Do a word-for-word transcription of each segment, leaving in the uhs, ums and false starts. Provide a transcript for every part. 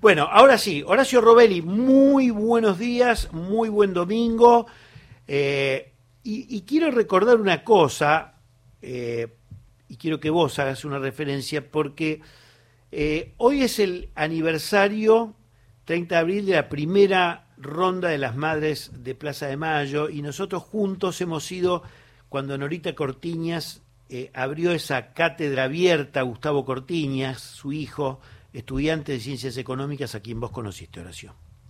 Bueno, ahora sí, Horacio Robelli, muy buenos días, muy buen domingo. Eh, y, y quiero recordar una cosa, eh, y quiero que vos hagas una referencia, porque eh, hoy es el aniversario, treinta de abril, de la primera ronda de las Madres de Plaza de Mayo, y nosotros juntos hemos ido, cuando Norita Cortiñas eh, abrió esa cátedra abierta, Gustavo Cortiñas, su hijo, estudiante de Ciencias Económicas, a quien vos conociste, Horacio.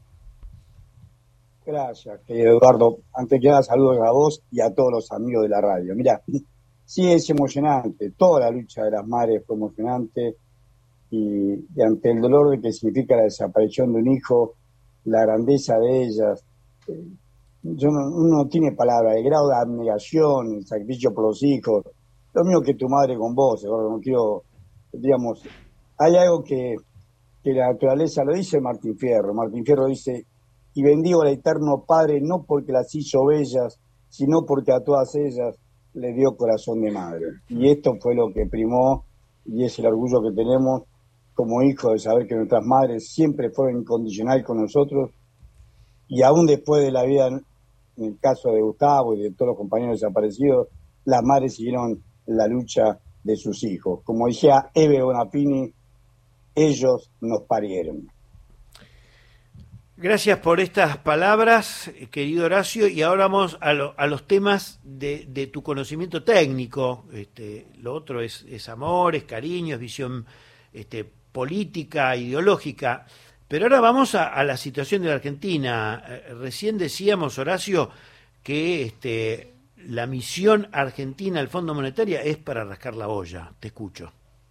Gracias, querido Eduardo. Antes que nada, saludos a vos y a todos los amigos de la radio. Mira, sí es emocionante, toda la lucha de las madres fue emocionante y, y ante el dolor de que significa la desaparición de un hijo, la grandeza de ellas, eh, yo no, uno no tiene palabras, el grado de abnegación, el sacrificio por los hijos, lo mismo que tu madre con vos, Eduardo, no quiero, digamos, hay algo que, que la naturaleza lo dice Martín Fierro, Martín Fierro dice: y bendigo al Eterno Padre no porque las hizo bellas, sino porque a todas ellas le dio corazón de madre. Y esto fue lo que primó, y es el orgullo que tenemos como hijos de saber que nuestras madres siempre fueron incondicional con nosotros, y aún después de la vida, en el caso de Gustavo y de todos los compañeros desaparecidos, las madres siguieron la lucha de sus hijos. Como decía Eve Bonafini, ellos nos parieron. Gracias por estas palabras, querido Horacio, y ahora vamos a, lo, a los temas de, de tu conocimiento técnico. Este, lo otro es, es amor, es cariño, es visión este, política, ideológica. Pero ahora vamos a, a la situación de la Argentina. Eh, recién decíamos, Horacio, que este, la misión argentina al Fondo Monetario es para rascar la olla. Te escucho.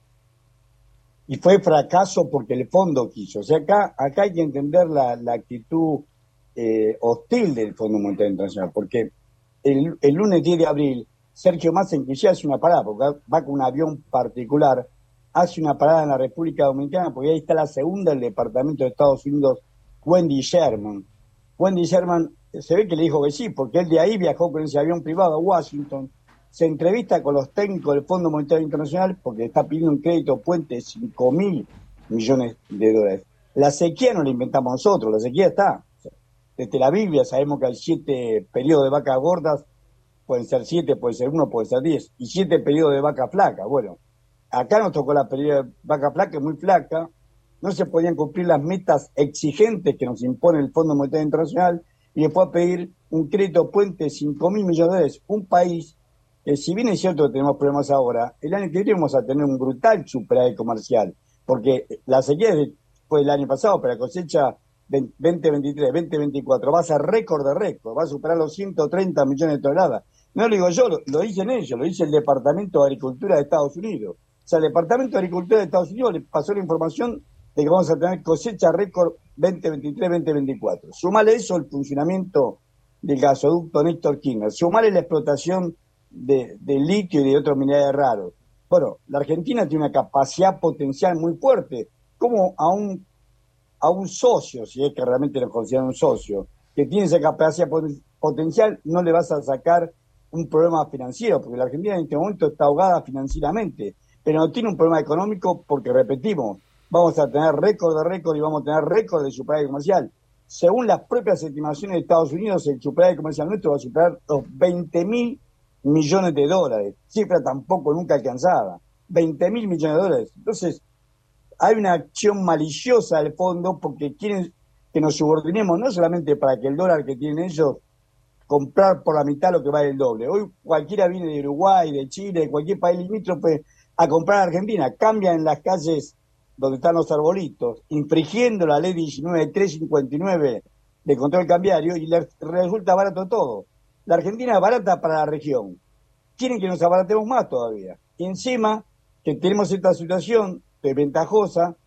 Y fue fracaso porque el fondo quiso. O sea, acá, acá hay que entender la, la actitud eh, hostil del Fondo Monetario Internacional, porque el, el lunes diez de abril, Sergio Massa inclusive hace una parada, porque va con un avión particular, hace una parada en la República Dominicana, porque ahí está la segunda del Departamento de Estados Unidos, Wendy Sherman. Wendy Sherman se ve que le dijo que sí, porque él de ahí viajó con ese avión privado a Washington, se entrevista con los técnicos del Fondo Monetario Internacional porque está pidiendo un crédito puente de cinco mil millones de dólares. La sequía no la inventamos nosotros, la sequía está. Desde la Biblia sabemos que hay siete periodos de vacas gordas, pueden ser siete, puede ser uno, puede ser diez, y siete periodos de vaca flaca. Bueno, acá nos tocó la periodo de vaca flaca, muy flaca, no se podían cumplir las metas exigentes que nos impone el Fondo Monetario Internacional, y después a pedir un crédito puente de cinco mil millones de dólares. Un país que, si bien es cierto que tenemos problemas ahora, el año que viene vamos a tener un brutal superávit comercial, porque la sequía fue el año pasado, pero la cosecha veinte veintitrés, veinte veinticuatro va a ser récord de récord, va a superar los ciento treinta millones de toneladas. No lo digo yo, lo, lo dicen ellos, lo dice el Departamento de Agricultura de Estados Unidos. O sea, el Departamento de Agricultura de Estados Unidos le pasó la información de que vamos a tener cosecha récord veinte veintitrés, veinte veinticuatro. Sumale eso el funcionamiento del gasoducto Néstor Kirchner, sumale la explotación de, de litio y de otros minerales raros. Bueno, la Argentina tiene una capacidad potencial muy fuerte. ¿Cómo a un, a un socio, si es que realmente lo consideran un socio, que tiene esa capacidad poten- potencial, no le vas a sacar un problema financiero? Porque la Argentina en este momento está ahogada financieramente, pero no tiene un problema económico porque, repetimos, vamos a tener récord de récord y vamos a tener récord de superávit comercial. Según las propias estimaciones de Estados Unidos, el superávit comercial nuestro va a superar los veinte mil millones de dólares, cifra tampoco nunca alcanzada, veinte mil millones de dólares. Entonces, hay una acción maliciosa del fondo porque quieren que nos subordinemos, no solamente para que el dólar que tienen ellos comprar por la mitad lo que vale el doble. Hoy cualquiera viene de Uruguay, de Chile, de cualquier país limítrofe a comprar a Argentina, cambian en las calles donde están los arbolitos, infringiendo la ley diecinueve mil trescientos cincuenta y nueve de control cambiario, y les resulta barato todo. La Argentina es barata para la región. Quieren que nos abaratemos más todavía. Y encima, que tenemos esta situación desventajosa,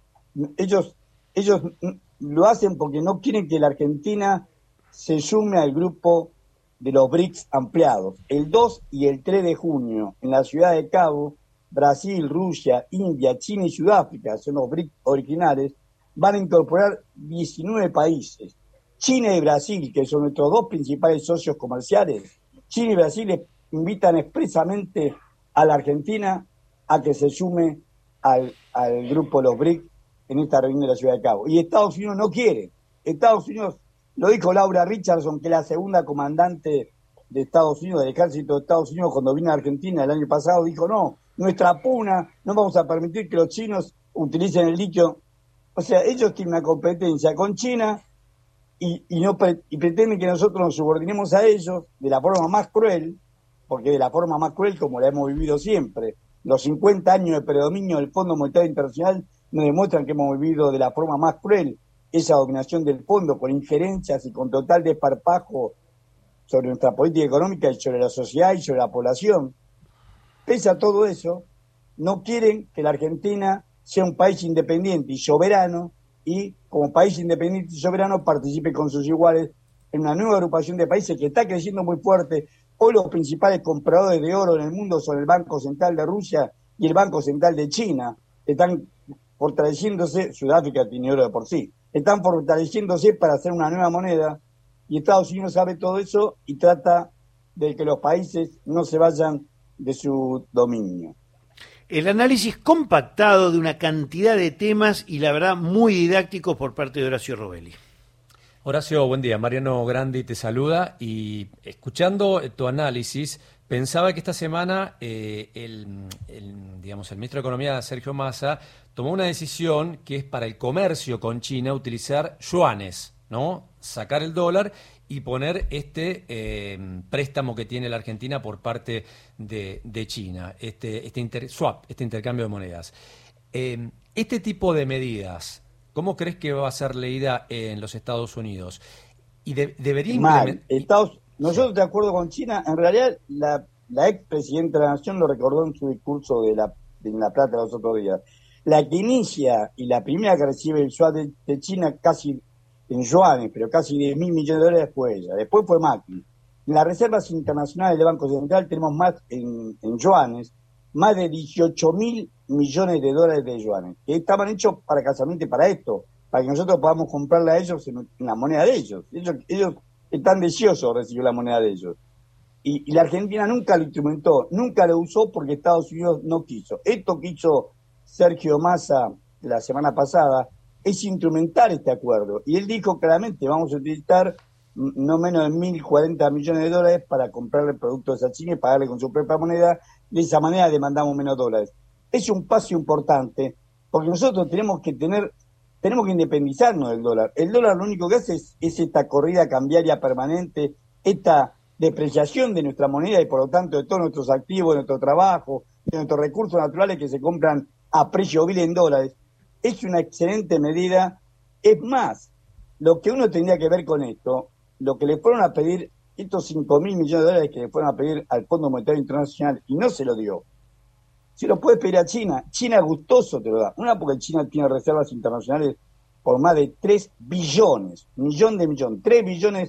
ellos, ellos lo hacen porque no quieren que la Argentina se sume al grupo de los BRICS ampliados. El dos y el tres de junio, en la ciudad de Cabo, Brasil, Rusia, India, China y Sudáfrica, son los BRICS originales, van a incorporar diecinueve países. China y Brasil, que son nuestros dos principales socios comerciales, China y Brasil invitan expresamente a la Argentina a que se sume al, al grupo de los BRICS en esta reunión de la Ciudad de Cabo. Y Estados Unidos no quiere. Estados Unidos, lo dijo Laura Richardson, que es la segunda comandante de Estados Unidos, del ejército de Estados Unidos, cuando vino a Argentina el año pasado, dijo, no, nuestra puna, no vamos a permitir que los chinos utilicen el litio. O sea, ellos tienen una competencia con China y, y, no pre- y pretenden que nosotros nos subordinemos a ellos de la forma más cruel, porque de la forma más cruel como la hemos vivido siempre. Los cincuenta años de predominio del Fondo Monetario Internacional nos demuestran que hemos vivido de la forma más cruel esa dominación del fondo, con injerencias y con total desparpajo sobre nuestra política económica y sobre la sociedad y sobre la población. Pese a todo eso, no quieren que la Argentina sea un país independiente y soberano, y como país independiente y soberano participe con sus iguales en una nueva agrupación de países que está creciendo muy fuerte. Hoy los principales compradores de oro en el mundo son el Banco Central de Rusia y el Banco Central de China. Están fortaleciéndose, Sudáfrica tiene oro de por sí, están fortaleciéndose para hacer una nueva moneda, y Estados Unidos sabe todo eso y trata de que los países no se vayan de su dominio. El análisis compactado de una cantidad de temas y la verdad muy didácticos por parte de Horacio Robelli. Horacio, buen día. Mariano Grandi te saluda y escuchando tu análisis pensaba que esta semana eh, el, el, digamos, el ministro de Economía, Sergio Massa, tomó una decisión que es para el comercio con China utilizar yuanes, ¿no? Sacar el dólar y poner este eh, préstamo que tiene la Argentina por parte de, de China, este, este inter, swap, este intercambio de monedas. Eh, este tipo de medidas, ¿cómo crees que va a ser leída en los Estados Unidos? Y de, debería implementar... Estados, nosotros, de acuerdo con China, en realidad la, la expresidenta de la Nación lo recordó en su discurso de La, de la Plata los otros días. La que inicia y la primera que recibe el swap de, de China casi en yuanes, pero casi diez mil millones de dólares fue ella. Después fue Macri. En las reservas internacionales del Banco Central tenemos más en, en yuanes, más de dieciocho mil millones de dólares de yuanes, que estaban hechos para casamente para esto, para que nosotros podamos comprarle a ellos en, en la moneda de ellos. Ellos, ellos están deseosos de recibir la moneda de ellos. Y, y la Argentina nunca lo instrumentó, nunca lo usó porque Estados Unidos no quiso. Esto que hizo Sergio Massa la semana pasada es instrumentar este acuerdo. Y él dijo claramente, vamos a utilizar no menos de mil cuarenta millones de dólares para comprarle productos a China y pagarle con su propia moneda. De esa manera demandamos menos dólares. Es un paso importante, porque nosotros tenemos que tener, tenemos que independizarnos del dólar. El dólar lo único que hace es, es esta corrida cambiaria permanente, esta depreciación de nuestra moneda y por lo tanto de todos nuestros activos, de nuestro trabajo, de nuestros recursos naturales que se compran a precio vil en dólares. Es una excelente medida. Es más, lo que uno tendría que ver con esto, lo que le fueron a pedir, estos cinco mil millones de dólares que le fueron a pedir al Fondo Monetario Internacional y no se lo dio, se lo puede pedir a China. China gustoso te lo da. Una, porque China tiene reservas internacionales por más de tres billones, millón de millón, tres billones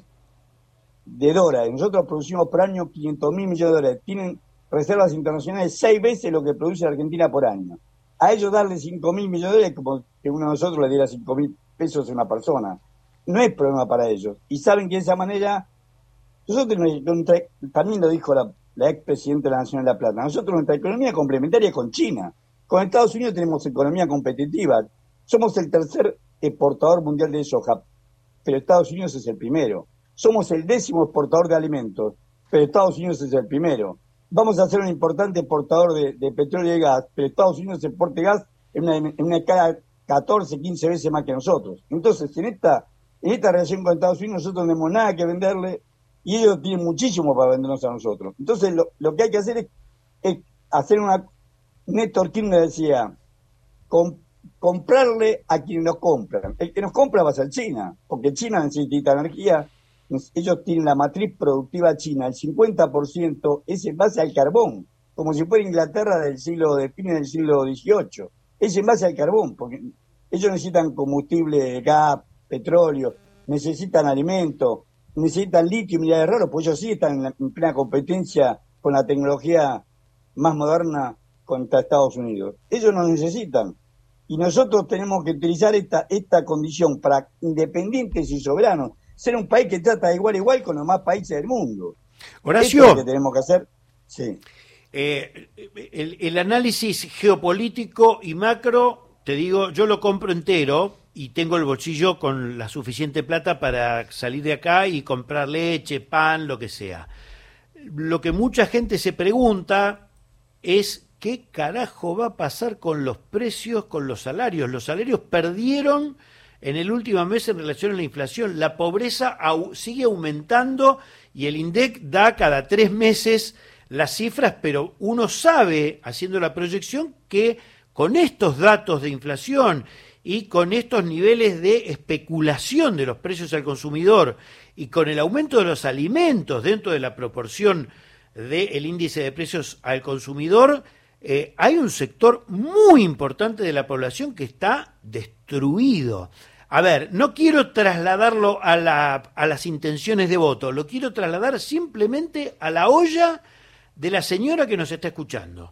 de dólares. Nosotros producimos por año quinientos mil millones de dólares. Tienen reservas internacionales seis veces lo que produce la Argentina por año. A ellos darle cinco mil millones de dólares como que uno de nosotros le diera cinco mil pesos a una persona. No es problema para ellos. Y saben que de esa manera, nosotros, también lo dijo la, la expresidenta de la Nación de La Plata, nosotros nuestra economía complementaria es con China. Con Estados Unidos tenemos economía competitiva. Somos el tercer exportador mundial de soja, pero Estados Unidos es el primero. Somos el décimo exportador de alimentos, pero Estados Unidos es el primero. Vamos a ser un importante exportador de, de petróleo y de gas, pero Estados Unidos exporta gas en una, en una escala catorce, quince veces más que nosotros. Entonces, en esta, en esta relación con Estados Unidos, nosotros no tenemos nada que venderle y ellos tienen muchísimo para vendernos a nosotros. Entonces, lo, lo que hay que hacer es, es hacer una... Néstor Kirchner decía, com, comprarle a quienes nos compran. El que nos compra va a ser China, porque China necesita energía. Ellos tienen la matriz productiva china, el cincuenta por ciento es en base al carbón, como si fuera Inglaterra del siglo, de fines del siglo dieciocho. Es en base al carbón, porque ellos necesitan combustible, gas, petróleo, necesitan alimento, necesitan litio y minerales raros, pues ellos sí están en, la, en plena competencia con la tecnología más moderna contra Estados Unidos. Ellos nos necesitan. Y nosotros tenemos que utilizar esta, esta condición para independientes y soberanos, ser un país que trata de igual a igual con los demás países del mundo. Horacio, esto es lo que tenemos que hacer. Sí. Eh, el, el análisis geopolítico y macro te digo, yo lo compro entero y tengo el bolsillo con la suficiente plata para salir de acá y comprar leche, pan, lo que sea. Lo que mucha gente se pregunta es qué carajo va a pasar con los precios, con los salarios. Los salarios perdieron en el último mes en relación a la inflación. La pobreza au- sigue aumentando y el INDEC da cada tres meses las cifras, pero uno sabe, haciendo la proyección, que con estos datos de inflación y con estos niveles de especulación de los precios al consumidor y con el aumento de los alimentos dentro de la proporción del índice de precios al consumidor, eh, hay un sector muy importante de la población que está destruido. A ver, no quiero trasladarlo a, la, a las intenciones de voto, lo quiero trasladar simplemente a la olla de la señora que nos está escuchando.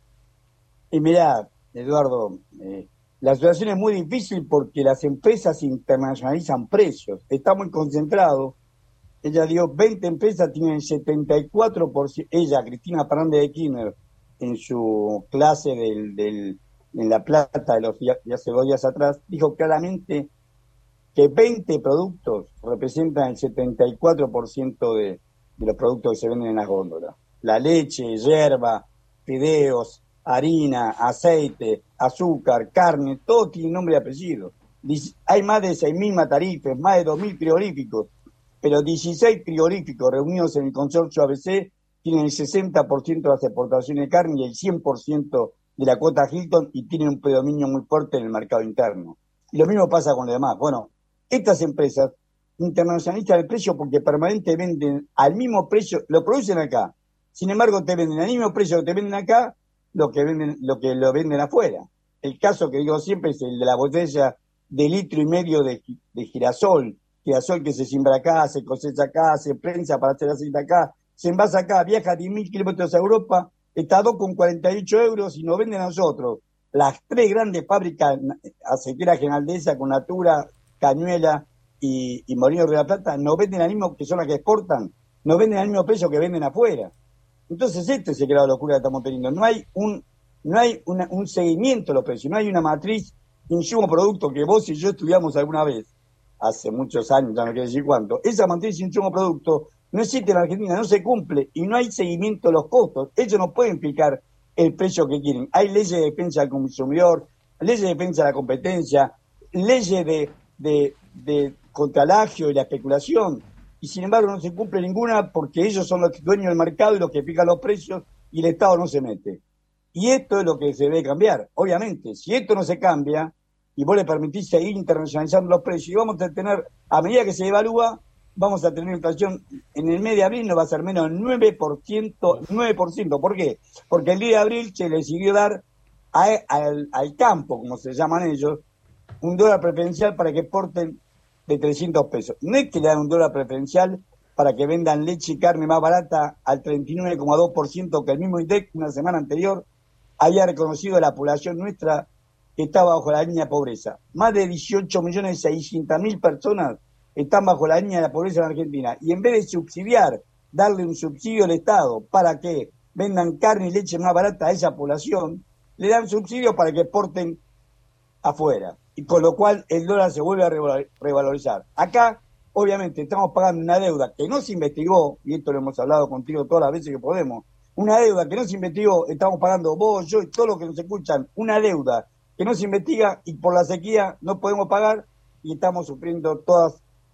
Y mirá, Eduardo, eh, la situación es muy difícil porque las empresas internacionalizan precios. Está muy concentrado. Ella dio veinte empresas, tienen setenta y cuatro por ciento. Ella, Cristina Fernández de Kirchner, en su clase del, del, en La Plata de, los días, de hace dos días atrás, dijo claramente que veinte productos representan el setenta y cuatro por ciento de, de los productos que se venden en las góndolas. La leche, yerba, fideos, harina, aceite, azúcar, carne, todo tiene nombre y apellido. Hay más de seis mil matarifes, más de dos mil frigoríficos, pero dieciséis frigoríficos reunidos en el consorcio A B C tienen el sesenta por ciento de las exportaciones de carne y el cien por ciento de la cuota Hilton y tienen un predominio muy fuerte en el mercado interno. Y lo mismo pasa con los demás. Bueno, estas empresas internacionalizan el precio porque permanentemente venden al mismo precio, lo producen acá. Sin embargo, te venden al mismo precio que te venden acá, lo que venden, lo que lo venden afuera. El caso que digo siempre es el de la botella de litro y medio de, de girasol, girasol que se siembra acá, se cosecha acá, se prensa para hacer aceite acá, se envasa acá, viaja diez mil kilómetros a Europa, está a dos con cuarenta y ocho euros y nos venden a nosotros. Las tres grandes fábricas aceiteras Generaldesa con Natura, Cañuela y, y Molinos de la Plata nos venden al mismo, que son las que exportan, nos venden al mismo precio que venden afuera. Entonces este es el grado de locura que estamos teniendo. No hay un no hay una, un seguimiento de los precios, no hay una matriz insumo-producto que vos y yo estudiamos alguna vez, hace muchos años, ya no quiero decir cuánto. Esa matriz insumo-producto no existe en Argentina, no se cumple y no hay seguimiento de los costos. Ellos no pueden fijar el precio que quieren. Hay leyes de defensa del consumidor, leyes de defensa de la competencia, leyes de, de, de contra el agio y la especulación. Y sin embargo no se cumple ninguna porque ellos son los dueños del mercado y los que fijan los precios y el Estado no se mete. Y esto es lo que se debe cambiar. Obviamente, si esto no se cambia y vos le permitís seguir internacionalizando los precios, y vamos a tener, a medida que se evalúa, vamos a tener inflación en el mes de abril, no va a ser menos del nueve por ciento, nueve por ciento. ¿Por qué? Porque el día de abril se le siguió dar a, al, al campo, como se llaman ellos, un dólar preferencial para que exporten de trescientos pesos. No es que le dan un dólar preferencial para que vendan leche y carne más barata al treinta y nueve coma dos por ciento que el mismo INDEC una semana anterior había reconocido a la población nuestra que estaba bajo la línea de pobreza. Más de dieciocho millones seiscientas mil personas están bajo la línea de la pobreza en Argentina. Y en vez de subsidiar, darle un subsidio al Estado para que vendan carne y leche más barata a esa población, le dan subsidios para que exporten afuera. Y con lo cual el dólar se vuelve a revalorizar. Acá, obviamente, estamos pagando una deuda que no se investigó, y esto lo hemos hablado contigo todas las veces que podemos, una deuda que no se investigó, estamos pagando vos, yo y todos los que nos escuchan, una deuda que no se investiga y por la sequía no podemos pagar y estamos sufriendo todo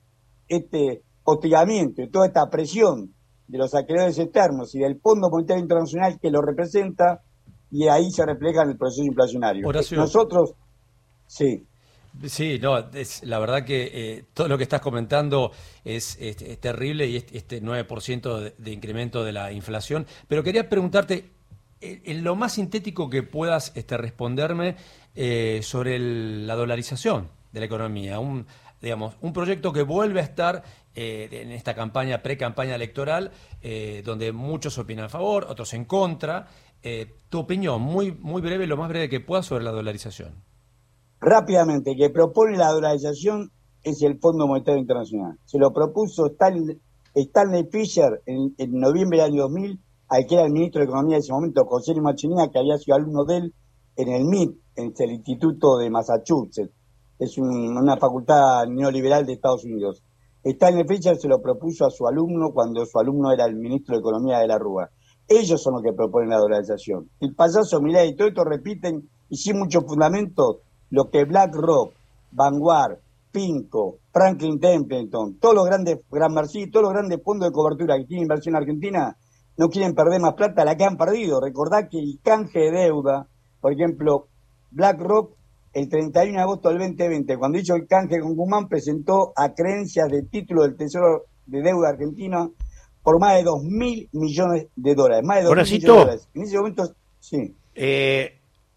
este hostigamiento y toda esta presión de los acreedores externos y del Fondo Monetario Internacional que lo representa y ahí se refleja en el proceso inflacionario. Horacio. Nosotros, sí. Sí, no, es, la verdad que eh, todo lo que estás comentando es, es, es terrible y este, este nueve por ciento de, de incremento de la inflación. Pero quería preguntarte, en, en lo más sintético que puedas este, responderme eh, sobre el, la dolarización de la economía, un, digamos, un proyecto que vuelve a estar eh, en esta campaña, pre-campaña electoral, eh, donde muchos opinan a favor, otros en contra. Eh, tu opinión, muy, muy breve, lo más breve que puedas sobre la dolarización. Rápidamente, el que propone la dolarización es el Fondo Monetario Internacional. Se lo propuso Stanley, Stanley Fischer en, en noviembre del año dos mil, al que era el ministro de Economía de ese momento, José Luis Machinina, que había sido alumno de él en el M I T, es el Instituto de Massachusetts, es un, una facultad neoliberal de Estados Unidos. Stanley Fischer se lo propuso a su alumno cuando su alumno era el ministro de Economía de la Rúa. Ellos son los que proponen la dolarización. El payaso Milei y todo esto repiten, y sin muchos fundamentos, lo que BlackRock, Vanguard, Pinco, Franklin Templeton, todos los grandes, Gran Mercy, todos los grandes fondos de cobertura que tienen inversión en Argentina, no quieren perder más plata, la que han perdido. Recordad que el canje de deuda, por ejemplo, BlackRock, el treinta y uno de agosto del veinte veinte, cuando hizo el canje con Guzmán, presentó acreencias de título del Tesoro de Deuda Argentina por más de dos mil millones de dólares. Más de dos mil millones de dólares. En ese momento, sí. Eh,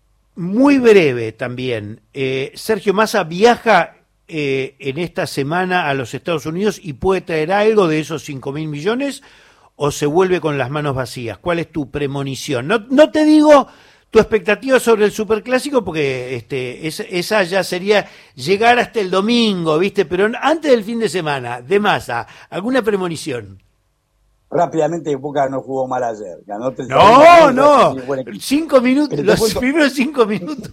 muy breve también. Eh, Sergio Massa viaja eh, en esta semana a los Estados Unidos y puede traer algo de esos cinco mil millones o se vuelve con las manos vacías. ¿Cuál es tu premonición? No, no te digo tu expectativa sobre el Superclásico, porque este, es, esa ya sería llegar hasta el domingo, ¿viste? Pero antes del fin de semana, de Massa, ¿alguna premonición? Rápidamente, Boca no jugó mal ayer. Ganó no, no, cinco minutos, los cuento, primeros cinco minutos.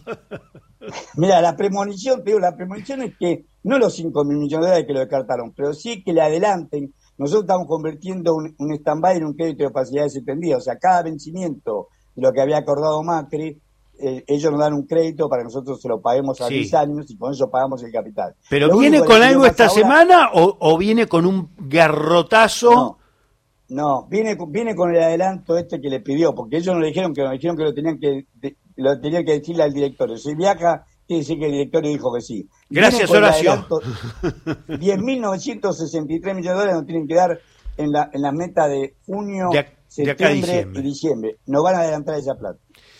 Mira, la premonición, te digo, la premonición es que no los cinco mil millones de dólares que lo descartaron, pero sí que le adelanten. Nosotros estamos convirtiendo un, un stand-by en un crédito de facilidades extendidas, o sea, cada vencimiento lo que había acordado Macri, eh, ellos nos dan un crédito para que nosotros se lo paguemos a sí. diez años y con eso pagamos el capital. ¿Pero lo viene con algo esta ahora, semana o, o viene con un garrotazo? No, no viene, viene con el adelanto este que le pidió, porque ellos nos dijeron que nos dijeron que lo tenían que de, lo tenían que decirle al directorio. Si viaja, quiere decir que el directorio dijo que sí. Gracias, Horacio. diez mil novecientos sesenta y tres millones de dólares nos tienen que dar en la, en la meta de junio, de, septiembre de diciembre. y diciembre. Nos van a adelantar esa plata.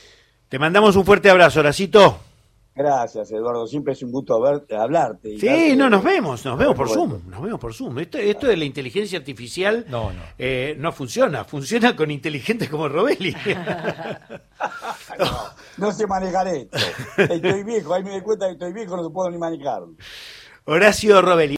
Te mandamos un fuerte abrazo, Horacito. Gracias, Eduardo. Siempre es un gusto verte, hablarte. Y sí, darte, no, nos vemos, nos vemos por bueno. Zoom. Nos vemos por Zoom. Esto, esto de la inteligencia artificial no, no. Eh, no funciona. Funciona con inteligentes como Robelli. no, no sé manejar esto. Estoy viejo, ahí me doy cuenta que estoy viejo, no se puedo ni manejar. Horacio Robelli.